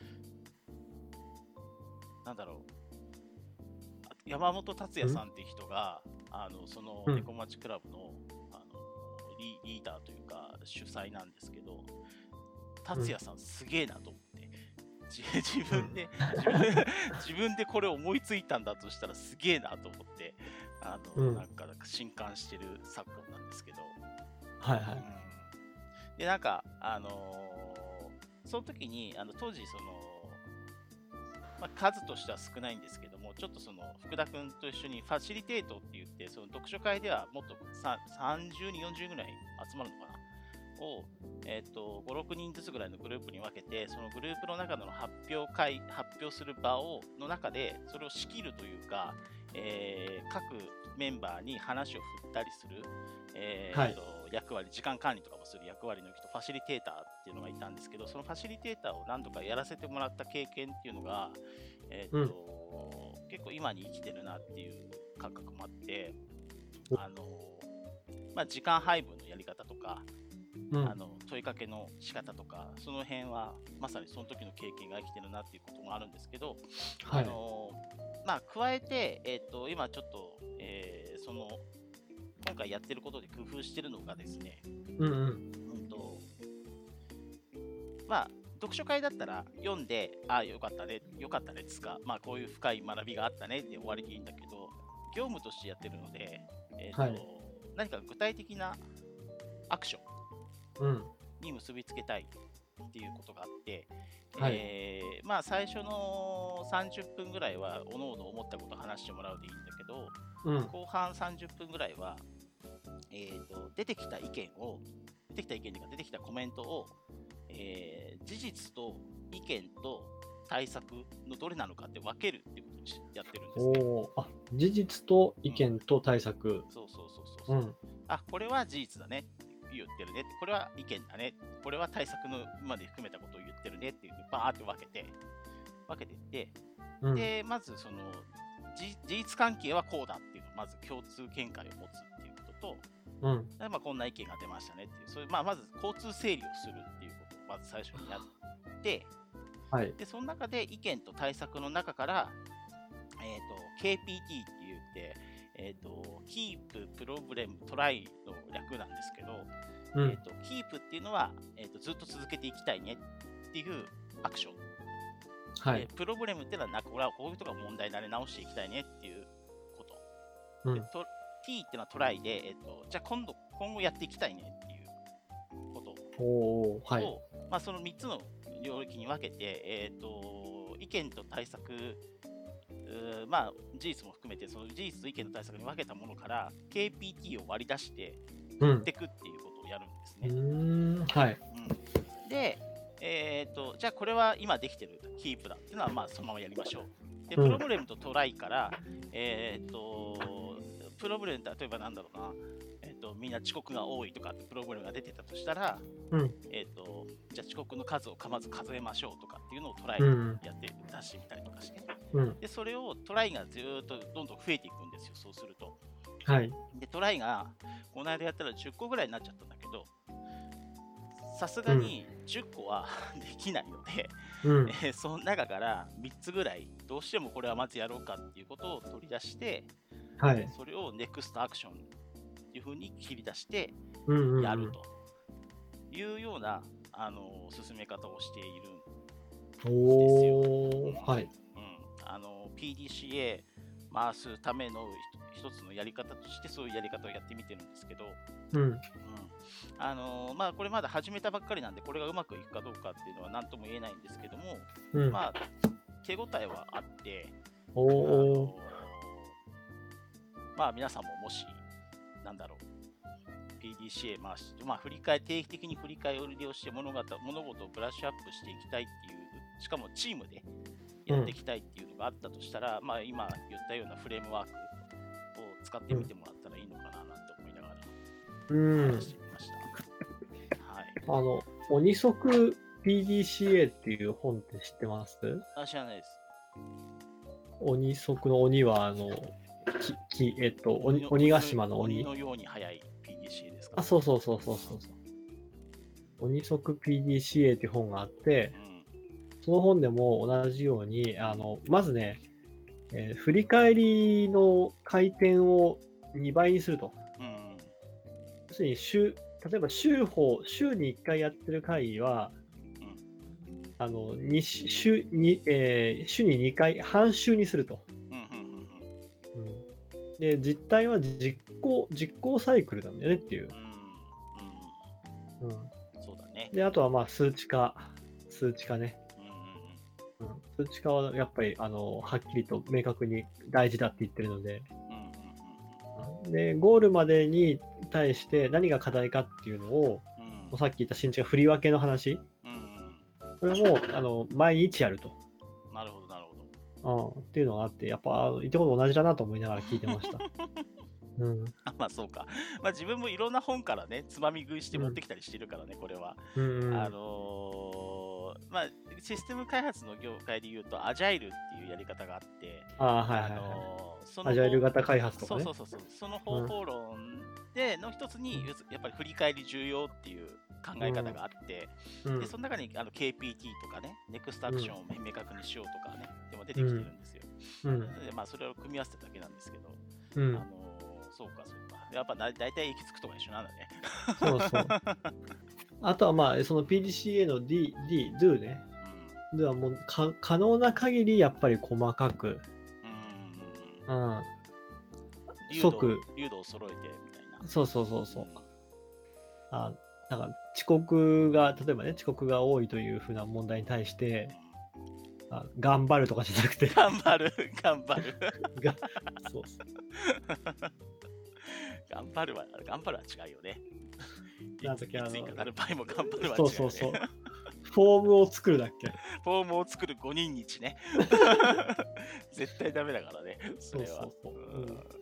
なんだろう、山本達也さんって人が、あのそのうん猫町クラブのあのリリーダーというか主催なんですけど、達也さんすげえなと思って、じ自分で、自分自分でこれ思いついたんだとしたらすげえなと思って、あのうんなんかなんか震撼してる昨今なんですけど、 はいはい。 うんで、なんか、あのーその時に、あの当時、その、まあ、数としては少ないんですけども、ちょっとその福田君と一緒にファシリテートって言って、その読書会ではもっとささんじゅうにん、よんじゅうにんぐらい集まるのかなを、えっ、と、ご、ろくにんずつぐらいのグループに分けて、そのグループの中の発表会、発表する場を、の中で、それを仕切るというか、えー各メンバーに話を振ったりする、えーはいと役割、時間管理とかもする役割の人、ファシリテーターっていうのがいたんですけど、そのファシリテーターを何度かやらせてもらった経験っていうのが、えーと結構今に生きてるなっていう感覚もあって、あのまあ、時間配分のやり方とか、 うんあの問いかけの仕方とか、その辺はまさにその時の経験が生きてるなっていうこともあるんですけど、 はいあのまあ、加えて、えー、と今ちょっと、えーその今回やってることで工夫してるのがですね、 うんうん。 うんとまあ、読書会だったら読んで、ああ、よかったね、よかったねですか、まあ、こういう深い学びがあったねで終わりでいいんだけど、業務としてやってるので、えーとはい何か具体的なアクションうん。 に結びつけたいっていうことがあって、 はいえーまあ、最初のさんじゅっぷんぐらいはおのおの思ったことを話してもらうでいいんだけど、 うん。 後半さんじゅっぷんぐらいは、えーと出てきた意見を出てきた意見というか出てきたコメントを、えー事実と意見と対策のどれなのかって分けるっていうことにしやってるんですね。 おー、あ、事実と意見と対策。 そうそうそうそうう。 ん。 あ、これは事実だねって言ってるね。これは意見だね。これは対策のまで含めたことを言ってるねっていうふうにバーって分けて、分けていって、 うん。 で、まずそのじ事実関係はこうだっていうのをまず共通見解を持つっていうことと、 うん。 でまあ、こんな意見が出ましたねっていう、それまあ、まず交通整理をするっていうことをまず最初にやって、 はい。 で、その中で意見と対策の中から、えっ、と、ケーピーティー って言って、えっ、と、Keep Problem Try の略なんですけど、 うん。 えっ、と、Keep っていうのは、えっ、と、ずっと続けていきたいねっていうアクション。 はい。 でプロブレムっていうのは、なんかこれはこういうことが問題だね、直していきたいねっていうこと。 うん。 でと T っていうのはトライで、えっ、と、じゃあ今度、今後やっていきたいねっていうことおー、はい。 を、まあ、そのみっつの領域に分けて、えっ、と、意見と対策、うーまあ、事実も含めて、その事実と意見と対策に分けたものから、ケーピーティー を割り出して、 うん。 やっていくっていうことをやるんですうね。 ーん。はい。 うん、で、えっ、と、じゃあこれは今できてる、キープだっていうのは、まあ、そのままやりましょう。で、 うんプロブレムとトライから、えっ、と、プロブレムって例えばなんだろうな、えっ、と、みんな遅刻が多いとかってプロブレムが出てたとしたら、 うん。 えっ、と、じゃあ遅刻の数をまず数えましょうとかっていうのをトライうん。 やって出してみたりとかして、 うん。 で、それをトライがずーっとどんどん増えていくんですよ、そうすると。 はい。 で、トライが、この間やったらじゅっこぐらいになっちゃったんだけど、さすがにじゅっこはできないので、 うん。 えーその中からみっつぐらい、どうしてもこれはまずやろうかっていうことを取り出して、 はい。 それをネクストアクションっていう風に切り出してうんうんうん。 やるというような、あのー進め方をしているんおー、はい。 うん、あの ピーディーシーエー 回すためのひと一つのやり方としてそういうやり方をやってみてるんですけど、 うん。 うんあのーまあ、これまだ始めたばっかりなんでこれがうまくいくかどうかっていうのは何とも言えないんですけども、 うん。 まあ、手応えはあって、あおー。 のーまあ、皆さんももし、なんだろう、ピーディーシーエー 回し、まあ、振り返定期的に振り返りをして物事物事をブラッシュアップしていきたいっていう、しかもチームでやっていきたいっていうのがあったとしたら、まあ、今言ったようなフレームワークを使ってみてもらったらいいのかななんて思いながらうん話。してみました。はい。 あの、鬼速 ピーディーシーエー っていう本って知ってます？ あ、知らないです。 鬼速の鬼は、あの、き、き、えっと、鬼、鬼ヶ島の鬼。 鬼のように速い ピーディーシーエー ですか？ あ、そうそうそうそうそうそう。鬼速 ピーディーシーエー っていう本があって、 うん。 その本でも同じように、あの、まずね、えー振り返りの回転をにばいにすると。 うん。 要するに週、例えば週法、週にいっかいやってる会議は、 うん。 あの、に週に、えー週ににかい、半週にすると。 うん。うん。うん。 うんで、実態は実行、実行サイクルなんだよねっていう。 うん。うん。 うん、 そうだね。 で、あとはまあ数値化、数値化ね。 うん。うん。 うん、数値化はやっぱり、あの、はっきりと明確に大事だって言ってるので、 うん。うん。 で、ゴールまでに対して何が課題かっていうのを、 うん。 さっき言った新地が振り分けの話、 うん。 これも、あの、毎日やると。 なるほど、なるほど。 うん、っていうのがあって、やっぱ言ったこと同じだなと思いながら聞いてました。うん。 あまあそうか。まあ自分もいろんな本からね、つまみ食いして持ってきたりしてるからね、これは。 うんうん、 あのーまあシステム開発の業界で言うと、アジャイルっていうやり方があって、 ああ、はいはいはい。 あのーそのアジャイル型開発とかね。 そうそうそうそう。その方法論での一つに、やっぱり振り返り重要っていう考え方があって、 うんでその中にあの ケーピーティー とかね、ネクストアクションを明確にしようとかね、でも出てきてるんですよ。 うんでまあ、それを組み合わせただけなんですけど、 うんあのーそうかそうか。やっぱだ大体行き着くとか一緒なんだね。 そうそう。あとはまあ、その ピーディーシーエー の D、D、Do ね。Do はもうか可能な限りやっぱり細かく、 うん。うん。 うん。 流動即、 流動を揃えてみたいな。 そうそうそうそう。あ、なんか遅刻が、例えばね、遅刻が多いというふうな問題に対して、あ頑張るとかじゃなくて、 頑張る、頑張る。 がそう頑張るは、頑張るは違うよね。 なんだっけ、あのいつにかかる場合も頑張るは違う、ね。 そうそうそう。フォームを作るだっけ。 フォームを作るごにん日ね。絶対ダメだからね、それは。 そうそうそううん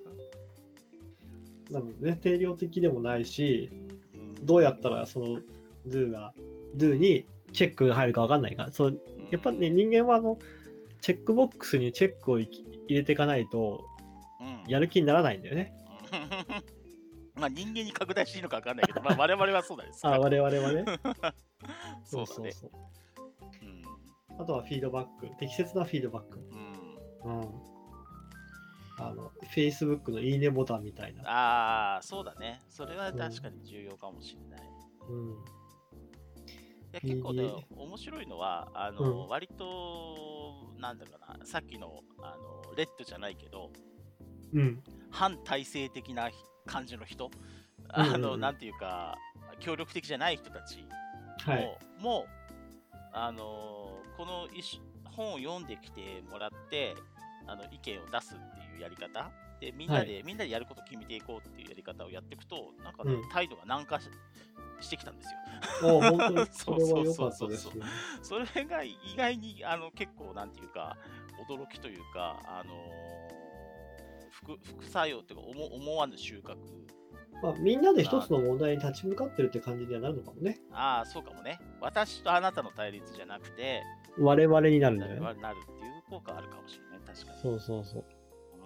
なのでね、定量的でもないし、どうやったらその Do が、Do にチェックが入るか分かんないから、そうやっぱね、人間はあの、チェックボックスにチェックをいき入れていかないと、 うんやる気にならないんだよね。 まあ人間に拡大していいのか分かんないけど、まあ我々はそうだです。 あ、我々はね。 そうだね。 そう。 うんあとはフィードバック、適切なフィードバック。 うんうん。あの、Facebook のいいねボタンみたいな。 ああ、そうだね。それは確かに重要かもしれない。 うん。 いや結構ねいいね、 面白いのは、あの、 うん割と、なんだろうな、さっきの、あの、レッドじゃないけど、 うん。 反体制的な感じの人、 うんうんうんあの、なんていうか、協力的じゃない人たちも、 はい。 もう、あの、この一本を読んできてもらって、あの意見を出すっていうやり方で、みんなで、 はみんなでやることを決めていこうっていうやり方をやっていくと、なんかね、 うん態度が軟化ししてきたんですよ。 お本当にそれは良かそうったですそうそうそうね。 それが意外にあの結構なんていうか驚きというか、あのー副副作用っていうか思思わぬ収穫。 まあ、みんなで一つの問題に立ち向かってるって感じにはなるのかもね。 ああ、そうかもね。私とあなたの対立じゃなくて、 我々になるんだなるよね。 なるっていう効果あるかもしれない。確かに。 そうそうそう。 うん、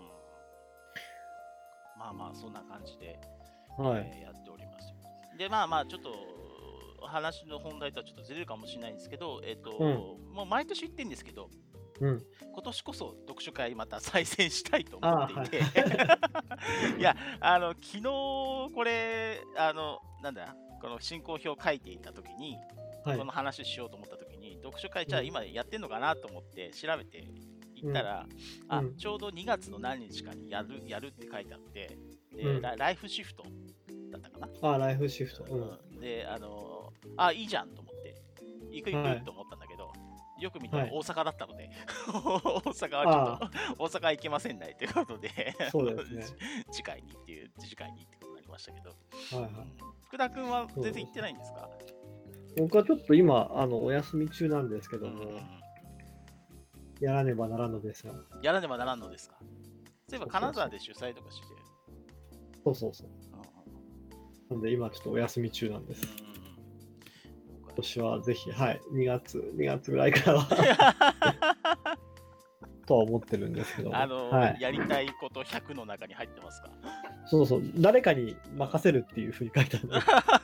まあまあ、そんな感じで、 はい。 えーやっております。で、まあまあ、ちょっと話の本題とはちょっとずれるかもしれないんですけど、えっ、と、もう毎年言ってるんですけど、 うん。 今年こそ読書会また再選したいと思っていて、 あいや、あの、昨日これ、あの、なんだ、この進行表を書いていたときに、 はいこの。話しようと思ったときに、読書会、じゃあうん今やってんのかなと思って調べていったら、あうんちょうどにがつの何日かにやるやるって書いてあって、でうんラライフシフトだったかな。 あ、ライフシフト。うん。 うんで、あの、あ、いいじゃんと思って、行く行はいくと思ったんだけど、よく見たらはい大阪だったので、大阪はちょっと、大阪は行けませんねということで、 そうですね次回にっていう、次回にってことになりましたけど、 はいはい。 福田君は全然行ってないんですか？ 僕はちょっと今、あの、お休み中なんですけども、 うんうんうんやらねばならんのですが。 やらねばならんのですか？そういえば金沢で主催とかして、 そうそうそう。 うんうんなんで今ちょっとお休み中なんです。 うんうん今年はぜひ、はい、にがつ、にがつぐらいからはとは思ってるんですけども。 あの、 はい、 やりたいことひゃくの中に入ってますか？ そうそう、誰かに任せるっていうふうに書いてあるんで。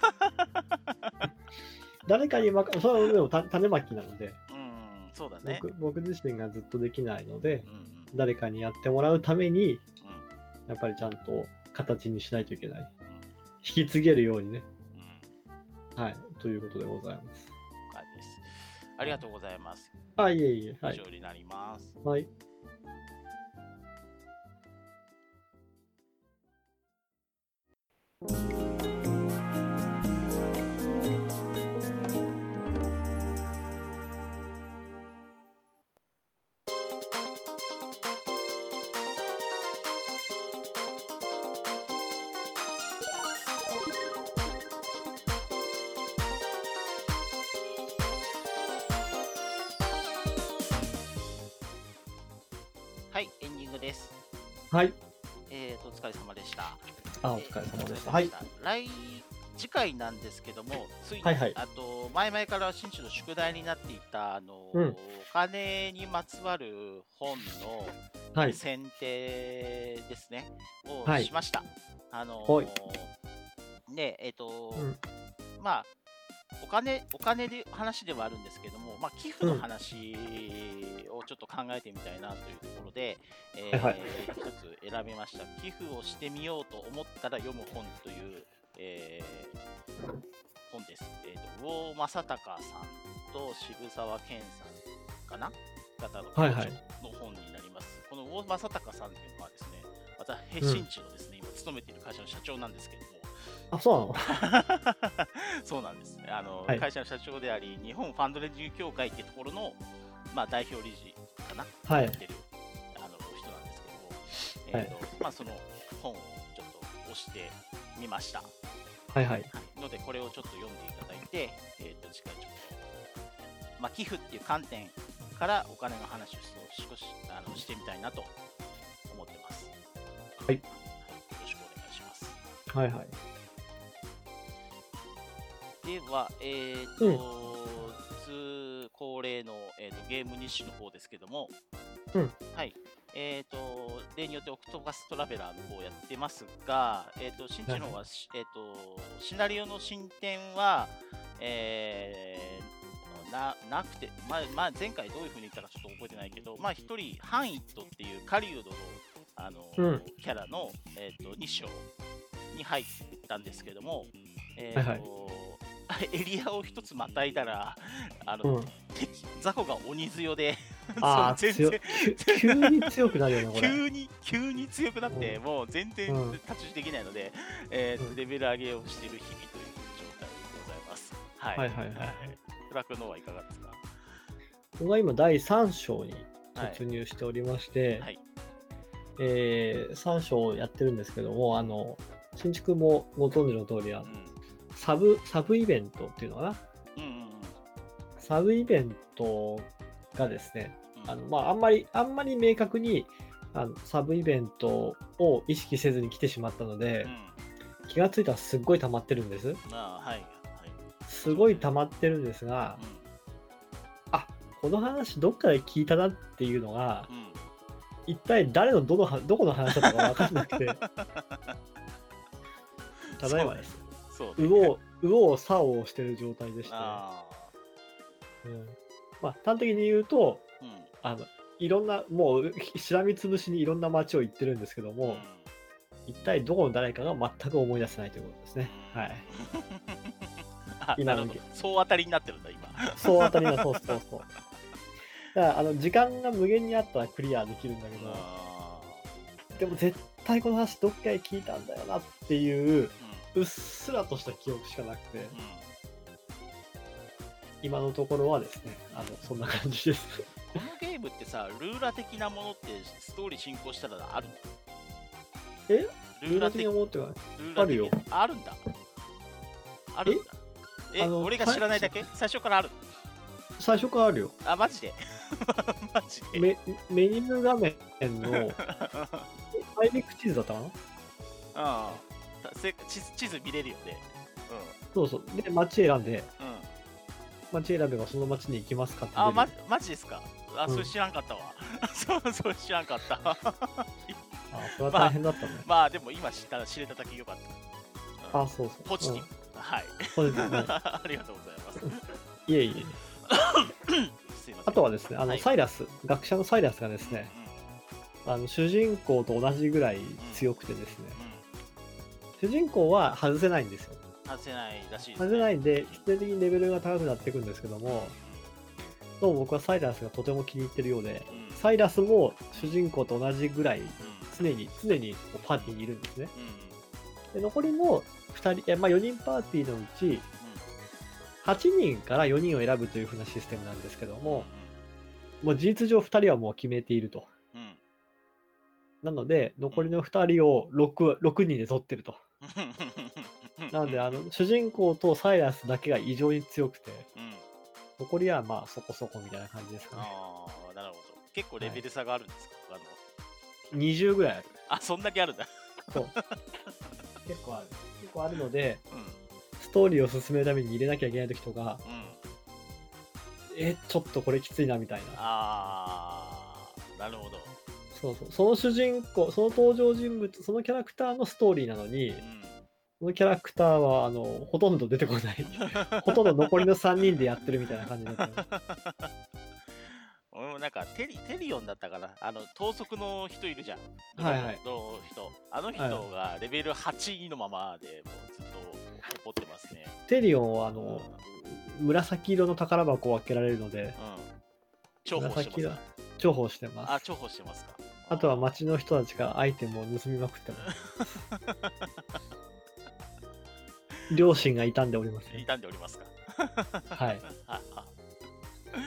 誰かに任せ、それはでもた種まきなので、 うん、そうだね。 僕僕自身がずっとできないのでう、んうん誰かにやってもらうために、 うんやっぱりちゃんと形にしないといけない。 うん引き継げるようにね。 うんはい、ということでございます。 了解です。ありがとうございます。 あ、いえいえ、はい。 以上になります。 はい。 はい、エンディングです。 はい。 えーと、お疲れ様でした。 あ、お疲れ様でした。 えーはい。 来次回なんですけども、ついに、 はいはいあと前々から新種の宿題になっていた、あの、 うんお金にまつわる本のはい。 選定ですね、をはいしました。あのはいねえっ、と、 うんまあ、お金、お金で話ではあるんですけども、まあ、寄付の話をちょっと考えてみたいなというところで、えーはいはい一つ選びました。寄付をしてみようと思ったら読む本という、えー本です。えーと、魚正隆さんと渋沢健さんかな方のはいはいの本になります。この魚正隆さんというのはですね、また、新地のですね、今勤めている会社の社長なんですけれども、 あ、そうなの？ そうなんですね。あの、 はい会社の社長であり、日本ファンドレンジング協会っていうところの、まあ、代表理事かな、 はいやってるあの人なんですけども、えーとまあ、その本をちょっと押してみました。 はいはい。 はいので、これをちょっと読んでいただいて、えーと次回ちょっと、まあ、寄付っていう観点からお金の話を少しあのしてみたいなと思ってます。 はいよろしくお願いします。 はいはい。 では、えーと、通恒例の、えーとゲーム日誌の方ですけども、 うんはい。えーと、例によってオクトパストラベラーの方をやってますが、えーと、新地の方は、しえーと、シナリオの進展は、えーななくて、まあまあ、前回どういう風に言ったかちょっと覚えてないけど、まあ、一人、ハンイットっていう狩人のあの、 うんキャラの、えー、とに章に入ったんですけども、えーとエリアを一つまたいだら、あの、 うん。 敵雑魚が鬼強で、 ああ、 そう強全然急急に強くなるよね、これ。 急に急に強くなって、 うんもう全然うん太刀打ちできないので、えーとうんレベル上げをしている日々という状態でございます。はい。 はいはいはい。 フラクノはいかがですか？ 僕は今だいさん章に突入しておりまして、 はい。 えー、さん章やってるんですけども、あの、新築もご存知の通り、あのうん。 サブ、サブイベントっていうのかな。 うんうんうん。 サブイベントがですね、 うんあの、まあ、あんまり、あんまり明確に、あのサブイベントを意識せずに来てしまったので、 うん気がついたらすっごい溜まってるんです。 ああ、はい。はい。 すごい溜まってるんですが、あ、この話どっかで聞いたなっていうのが、 うん。うん。 一体誰のどのはどこの話だったか分かんなくて、ただいまです。 そうね。 右往、右往左往してる状態でして、 あうんまあ、端的に言うと、 あ。うん。 あの、いろんな、もう、しらみつぶしにいろんな街を行ってるんですけども、 うん一体どこの誰かが全く思い出せないということですね。はい。 あ、 今なるほど。総当たりになってるんだ、今。 そう当たりの、そうそうそう。だから、あの、時間が無限にあったらクリアできるんだけど、 あでも絶対この話どっかで聞いたんだよなっていう、 ーうっすらとした記憶しかなくて、 うん。うん。 今のところはですね、あの、そんな感じです。 このゲームってさ、ルーラ的なものってストーリー進行したらあるの？ えルルーラ的に思っては、 ルーラ的あるよあるんだ。あるんだ。え、 あの俺が知らないだけ？最初からある。 最初からあるよ。 あ、マジでマジでメメニュー画面の、大陸地図だったかな。 ああせ地図地図見れるよね。 そうそう。で、街選んで、 うん。うん。 街選べばその街に行きますかって出る。 あ、ま、マジですか？あ、 うんそれ知らんかったわ。そう、それ知らんかった。 あ、それは大変だったね。 まあ、でも今知ったら知れただけよかった。うんあ、そうそう。 ポジティブ。はい。 うんポジティブね。 ありがとうございます。 いえいえ。 すいません。 あとはですね、あの、 はいサイラス、学者のサイラスがですね、あの主人公と同じぐらい強くてですね、 うん。うん。 主人公は外せないんですよ。 外せないらしいです、 外せないんで、必然的にレベルが高くなっていくんですけども、どうも僕はサイラスがとても気に入ってるようで、 うん。うん。 サイラスも主人公と同じぐらいうん。 常に、常にパーティーにいるんですね。 うん。 で残りのふたり、えまあ、よにんパーティーのうち、はちにんからよにんを選ぶという風なシステムなんですけども、もう事実上ふたりはもう決めていると。 うん。うん。 なので、残りのふたりを 6, 6人で取ってると。 うん。 なので、あの、主人公とサイラスだけが異常に強くて、 うん。 残りはまあそこそこみたいな感じですかね。 ああ、なるほど。結構レベル差があるんですか？あの、 にじゅうぐらいある。 あ、そんだけあるんだ。 そう。結構ある。結構あるので、 うん。 ストーリーを進めるために入れなきゃいけない時とか、 うん。 え、ちょっとこれきついなみたいな。 ああ、なるほど。 そうそう。その主人公、その登場人物、そのキャラクターのストーリーなのに、 うん。 そのキャラクターは、あの、ほとんど出てこない。ほとんど残りのさんにんでやってるみたいな感じになってる。 俺もなんかテリ、テリオンだったかな、あの、盗賊の人いるじゃん。 はいはいの人。あの人がレベルはちのままでもうずっと残ってますね。 テリオンは、あの、紫色の宝箱を開けられるので、 うん。重宝してますか？ 重宝してます。 あ、重宝してますか？ あとは街の人たちがアイテムを盗みまくってます。 両親が傷んでおりますね。 傷んでおりますか。 はい。 ははうん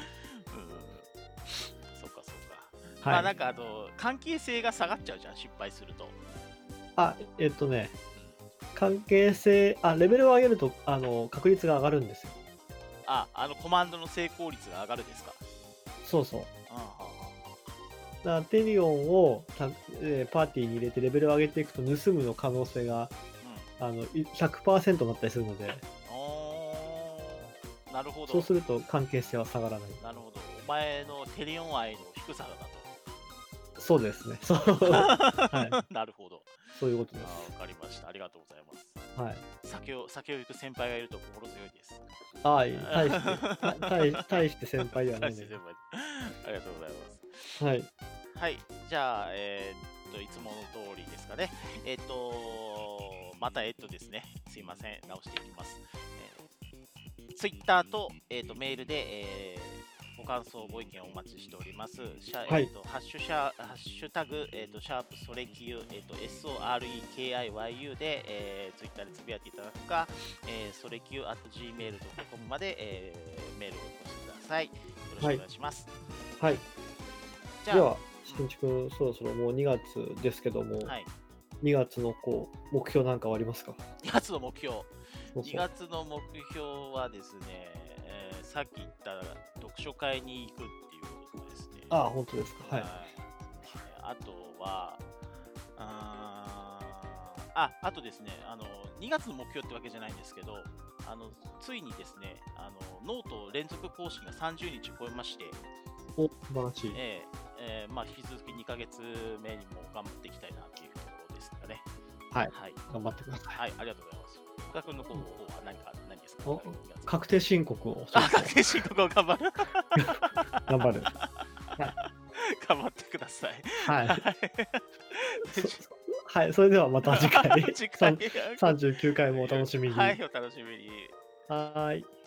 そっかそっか。 はい。 まあなんかあの関係性が下がっちゃうじゃん、失敗すると。 あ、えっとね、関係性、あ、レベルを上げると、あの、確率が上がるんですよ。 あ、あのコマンドの成功率が上がるですか。 そうそう。 あははだからテリオンをた、えーパーティーに入れてレベルを上げていくと盗むの可能性がうんあのいひゃくパーセントになったりするので、 おーなるほど。 そうすると関係性は下がらない。 なるほど。お前のテリオン愛の低さだそうですね。そう。はと。なるほど。 い。そういうことであーわかりました。ありがとうございます。 す。はい。 酒を酒を行く先輩がいると心強いです。 ああ、いい対して、た対対して先輩ではないね大して。先輩ありがとうございます。 はい。 はい。じゃあ、えーっと、いつもの通りですかね。えーっと、また、えーっとですね。すいません。直していきます。えー、ツイッターと、えーっと、メールで、えーご感想、ご意見をお待ちしております。シャはいえーっとハッシュシャハッシュタグ、えーっと、シャープソレキュー、えーっと、エスオーアールイーケーアイワイユー で、えー、ツイッターでつぶやいていただくか、えー、ソレキュー アット ジーメールドットコム まで、えー、メールをお越しください。よろしくお願いします。 はい。 じゃあ、 では、新築そろそろもうにがつですけども、 はい、 にがつのこう目標なんかはありますか？ にがつの目標。 そうそうにがつの目標はですね、えーさっき言った読書会に行くっていうことですね。 ああ、本当ですか。はい。 あとは、あーあ、あとですね、あの、にがつの目標ってわけじゃないんですけど、あの、ついにですね、あの、ノート連続更新がさんじゅうにち超えまして、 お、素晴らしい。 えーえーまあ、引き続きにかげつめにも頑張っていきたいなっていうところですかね。 はい。 はい。 頑張ってください。 はい、ありがとうございます。深君の方は何か、何ですか？ お確定申告をあ、確定申告を頑張る。 頑張る。 頑張ってください。 はい。 はいそはい、それではまた次回次回さんさんじゅうきゅうかいもお楽しみに。 はい、お楽しみに。 はーい。